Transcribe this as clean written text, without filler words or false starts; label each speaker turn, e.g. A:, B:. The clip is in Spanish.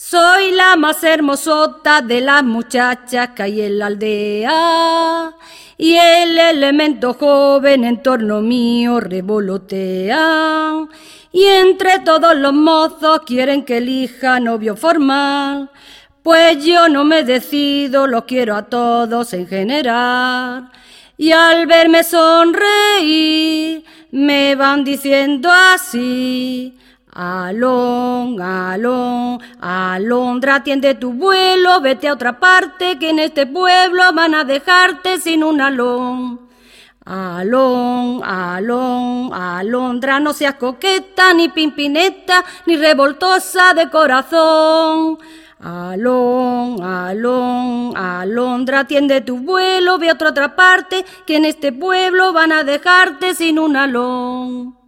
A: Soy la más hermosota de las muchachas que hay en la aldea, y el elemento joven en torno mío revolotea, y entre todos los mozos quieren que elija novio formal, pues yo no me decido, los quiero a todos en general. Y al verme sonreír me van diciendo así: Alón, Alón, Alondra, atiende tu vuelo, vete a otra parte, que en este pueblo van a dejarte sin un alón. Alón, Alón, Alondra, no seas coqueta, ni pimpineta, ni revoltosa de corazón. Alón, Alón, Alondra, atiende tu vuelo, ve a otra parte, que en este pueblo van a dejarte sin un alón.